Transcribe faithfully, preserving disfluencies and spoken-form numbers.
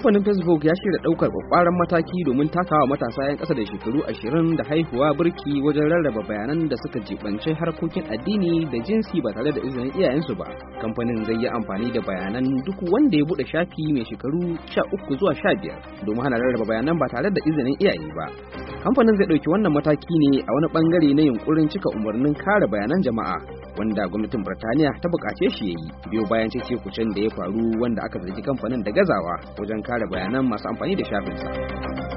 Kamfanin Facebook ya shirya ɗaukar ƙwaƙwaran mataki domin takawa matasa 'yan ƙasa da shekaru ashirin da haihuwa birki wajen rarraba bayanan da suka jibanci harkokin addini da jinsi ba tare da izinin iyayensu ba. Kamfanin zai yi amfani da bayanan duk wanda ya buɗe shafi mai shekaru sha uku zuwa sha biyar domin hana rarraba bayanan ba tare da izinin iyaye ba. Kamfanin zai ɗauki wannan mataki ne a wani ɓangare na yunkurin cika umarnin kare bayanan jama'a wanda gwamnatin Birtaniya ta buƙace shi ya yi biyo bayan cece-kucen da ya faru wanda aka zargi kamfanin da gazawa wajen kare bayanan masu amfani da shafinsa.